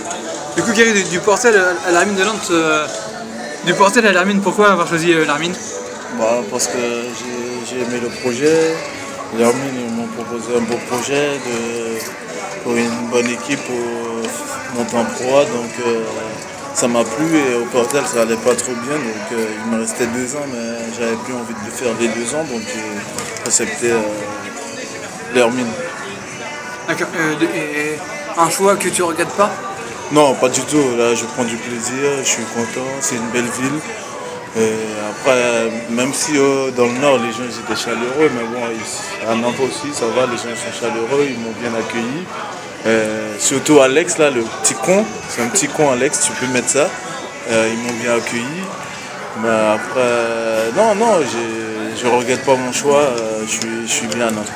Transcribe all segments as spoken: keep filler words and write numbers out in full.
Du coup, Gary, du, du Portel à l'Armine de Nantes, euh, du Portel à l'Armine, pourquoi avoir choisi euh, l'Armine? Bah, parce que j'ai j'ai aimé le projet. L'Armine, ils m'ont proposé un beau projet de, pour une bonne équipe pour monter en Pro A. Donc euh, ça m'a plu et au Portel ça allait pas trop bien. Donc euh, il me restait deux ans, mais j'avais plus envie de faire les deux ans. Donc j'ai accepté euh, l'Armine. D'accord. Euh, de- et un choix que tu regrettes pas? Non, pas du tout. Là, je prends du plaisir, je suis content. C'est une belle ville. Et après, même si euh, dans le nord, les gens ils étaient chaleureux, mais bon, ici, à Nantes aussi, ça va, les gens sont chaleureux, ils m'ont bien accueilli. Euh, surtout Alex, là, le petit con, c'est un petit con Alex, tu peux mettre ça. Euh, ils m'ont bien accueilli. Mais après, euh, non, non, j'ai- je ne regrette pas mon choix, euh, je suis, je suis bien à Nantes.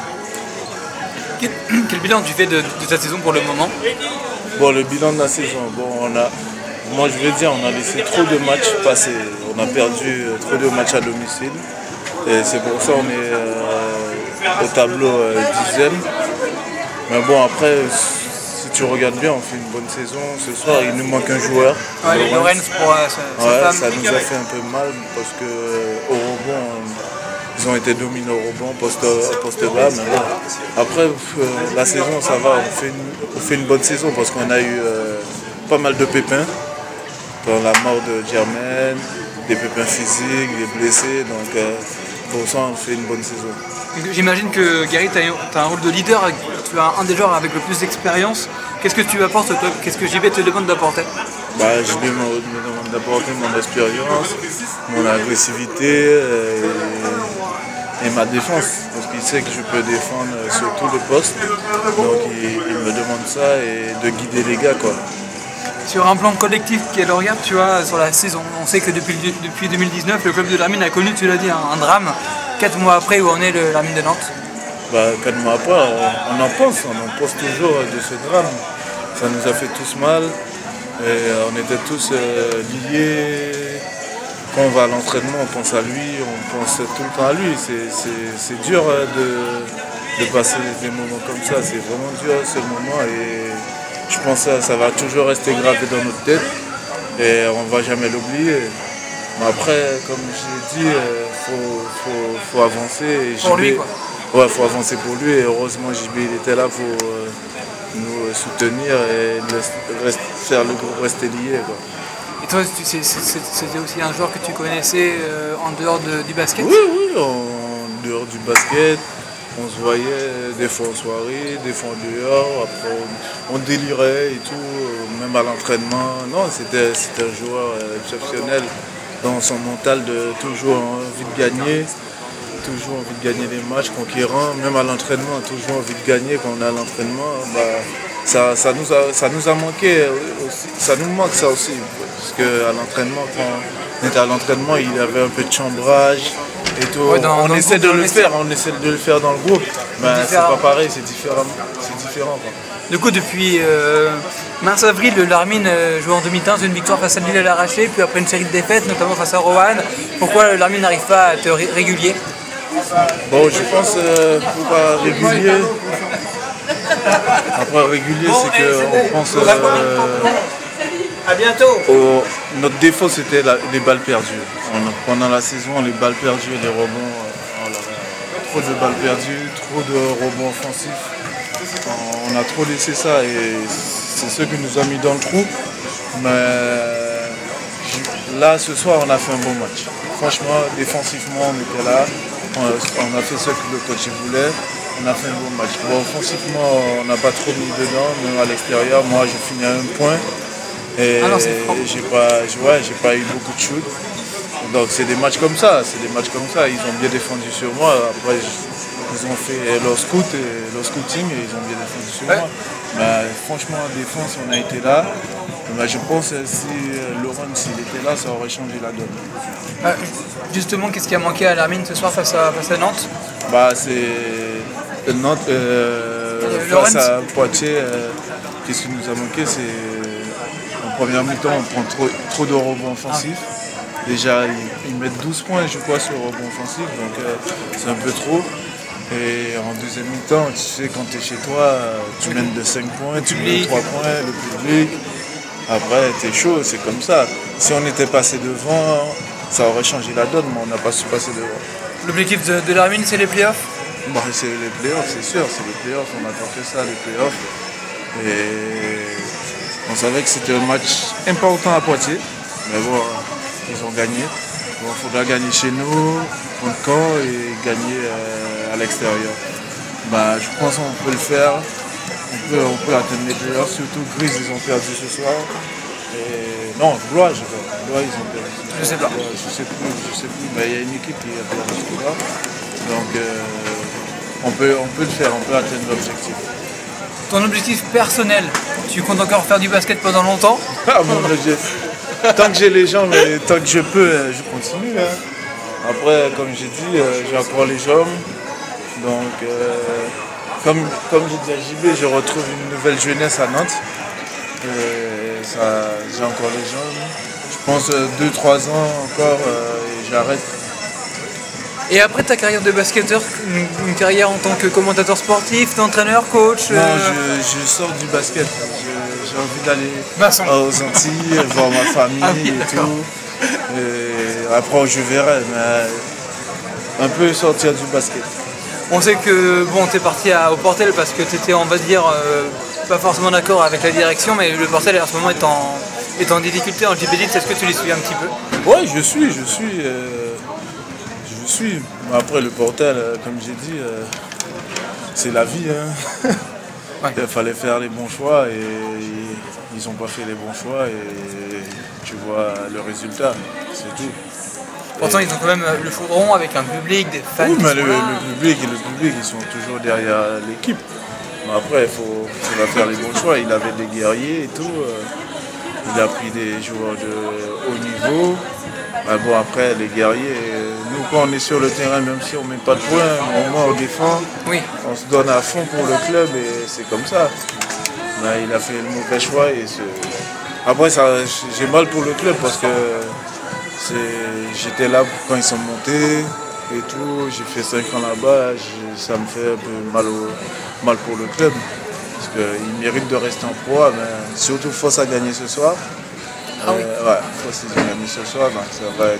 Quel, quel bilan tu fais de, de ta saison pour le moment? Bon, le bilan de la saison, bon, on a, moi je veux dire, on a laissé trop de matchs passer. On a perdu euh, trop de matchs à domicile. Et c'est pour ça qu'on est euh, au tableau euh, dixième. Mais bon, après, si tu regardes bien, on fait une bonne saison. Ce soir, il nous manque un joueur. Ouais, Lorenz. Lorenz pour euh, sa, sa Ouais, femme. ça nous a fait un peu mal parce que euh, au rebond, euh, ils ont été dominants au rebond, poste, poste bas. Mais bon, après, euh, la saison, ça va. On fait une, on fait une bonne saison parce qu'on a eu euh, pas mal de pépins. Dans la mort de Germaine, des pépins physiques, des blessés. Donc, euh, pour ça, on fait une bonne saison. J'imagine que Gary, tu as un rôle de leader, tu as un des joueurs avec le plus d'expérience. Qu'est-ce que tu apportes, toi? Qu'est-ce que J B te demande d'apporter? Bah, je lui me demande d'apporter mon expérience, mon agressivité euh, et, et ma défense. Parce qu'il sait que je peux défendre sur tous les postes. Donc il, il me demande ça et de guider les gars, quoi. Sur un plan collectif qui est le regard, tu vois, sur la saison, on sait que depuis, depuis deux mille dix-neuf, le club de l'Armine a connu, tu l'as dit, un, un drame. Quatre mois après, où en est le- l'Armine de Nantes? Bah, quatre mois après, on, on en pense, on en pense toujours de ce drame. Ça nous a fait tous mal et euh, on était tous euh, liés. Quand on va à l'entraînement, on pense à lui, on pense tout le temps à lui. C'est, c'est- c'est dur euh, de, de passer des moments comme ça, c'est vraiment dur ce moment et je pense que ça, ça va toujours rester gravé dans notre tête et on ne va jamais l'oublier. Mais après, comme je l'ai dit, il faut, faut- faut avancer. Et Pour J B lui, quoi. Ouais, faut avancer pour lui et heureusement J B il était là pour euh, nous euh, soutenir et le- rest- faire le groupe rester lié, quoi. Et toi, tu- c'est- c'est- c'était aussi un joueur que tu connaissais euh, en dehors de- du basket? Oui, oui, en dehors du basket, on se voyait des fois en soirée, des fois en dehors, après on, on délirait et tout, euh, même à l'entraînement. Non, c'était c'était un joueur euh, exceptionnel dans son mental de toujours envie de gagner. Toujours envie de gagner les matchs, conquérants, même à l'entraînement, toujours envie de gagner quand on est à l'entraînement. Bah, ça, ça, nous a, ça nous a manqué aussi, ça nous manque ça aussi. Parce qu'à l'entraînement, quand on était à l'entraînement, il y avait un peu de chambrage et tout. Ouais, dans- on dans le essaie groupe, de dans le le faire, on essaie de le faire dans le groupe. Mais c'est différent. pas pareil, c'est différent. C'est différent, quoi. Du coup, depuis euh, mars-avril, l'Armine euh, joue en demi-teinte, une victoire face à Lille à l'arraché, puis après une série de défaites, notamment face à Roanne. Pourquoi l'Armine n'arrive pas à être ré- régulier? Bon, je pense euh, pour pas régulier. Après régulier, c'est qu'on pense. euh, À bientôt. Au- notre défaut, c'était la- les balles perdues. On- pendant la saison, les balles perdues, les rebonds, euh, oh là là, trop de balles perdues, trop de rebonds offensifs. On a trop laissé ça et c'est ce qui nous a mis dans le trou. Mais j- là, ce soir, on a fait un bon match. Franchement, défensivement, on était là. On a, on a fait ce que le coach voulait. On a fait un bon match. Bon, offensivement, on n'a pas trop mis dedans, même à l'extérieur. Moi, j'ai fini à un point. Et Ah non, c'est franc. j'ai pas, ouais, j'ai pas eu beaucoup de shoot. Donc c'est des matchs comme ça, c'est des matchs comme ça. Ils ont bien défendu sur moi. Après, ils ont fait leur scout et leur scouting et ils ont bien défendu sur Ouais. moi. Mais franchement, en défense, on a été là. Mais je pense que si euh, Laurent, s'il était là, ça aurait changé la donne. Euh, justement, qu'est-ce qui a manqué à l'Armine ce soir face à, face à Nantes? Bah, c'est Nantes euh, Euh, face Laurens. à Poitiers. euh, Qu'est-ce qui nous a manqué, c'est en première mi-temps, on prend trop, trop de rebonds offensifs. Déjà, ils, ils mettent douze points, je crois, sur rebond offensif, donc euh, c'est un peu trop. Et en deuxième mi-temps, tu sais, quand tu es chez toi, euh, tu mènes de cinq points, tu mets Public. trois points, le public. Après, t'es chaud, c'est comme ça. Si on était passé devant, ça aurait changé la donne, mais on n'a pas su passer devant. L'objectif de, de l'Armin, c'est les playoffs? Bon, c'est les playoffs, c'est sûr, c'est les playoffs, on attend que ça, les playoffs. Et on savait que c'était un match important à Poitiers, mais bon, ils ont gagné. Bon, il faudra gagner chez nous, contre Caen, et gagner euh, à l'extérieur. Bah, je pense qu'on peut le faire, on peut, on peut atteindre les playoffs, surtout Grise, ils ont perdu ce soir. Et non, Blois, je crois. Blois, ils ont perdu. Je sais pas. Je sais plus, je sais plus, mais il y a une équipe qui a perdu ce soir. Donc, euh, on, peut, on peut le faire, on peut atteindre l'objectif. Ton objectif personnel, tu comptes encore faire du basket pendant longtemps? Ah, mon objectif. Tant que j'ai les jambes et tant que je peux, je continue. Hein. Après, comme j'ai dit, j'ai encore les jambes. Donc, euh, comme, comme j'ai dit à J B, je retrouve une nouvelle jeunesse à Nantes. J'ai encore les jambes. Je pense deux trois ans encore euh, et j'arrête. Et après ta carrière de basketteur, une, une carrière en tant que commentateur sportif, d'entraîneur, coach? Non, euh... je, je sors du basket. J'ai envie d'aller aux Antilles, voir ma famille ah oui, et tout. Et après, je verrai, mais un peu sortir du basket. On sait que bon, tu es parti à, au Portel parce que tu étais, on va dire, euh, pas forcément d'accord avec la direction, mais le Portel en ce moment est en, est en difficulté en J B Elite. Est-ce que tu les suis un petit peu? Oui, je suis, je suis. Euh, je suis. Après, le Portel, euh, comme j'ai dit, euh, c'est la vie. Hein. Ouais. Il fallait faire les bons choix et ils n'ont pas fait les bons choix et tu vois le résultat, c'est tout. Pourtant, et... ils ont quand même le chaudron avec un public, des fans. Oui, mais le, le public et le public, ils sont toujours derrière l'équipe. Mais après, il faut, faut faire les bons choix. Il avait des guerriers et tout. Il a pris des joueurs de haut niveau. Mais bon, après, les guerriers, nous, quand on est sur le terrain, même si on ne met pas de points, au moins on défend. Oui. On se donne à fond pour le club et c'est comme ça. Mais il a fait le mauvais choix. Et ce... Après, j'ai mal pour le club parce que j'étais là quand ils sont montés et tout. J'ai fait cinq ans là-bas. Ça me fait un peu mal, au, mal pour le club. Parce qu'ils méritent de rester en pro. Mais surtout, Foss a gagné ce soir. Ah oui. euh, ouais, Foss a gagné ce soir. Donc ça va être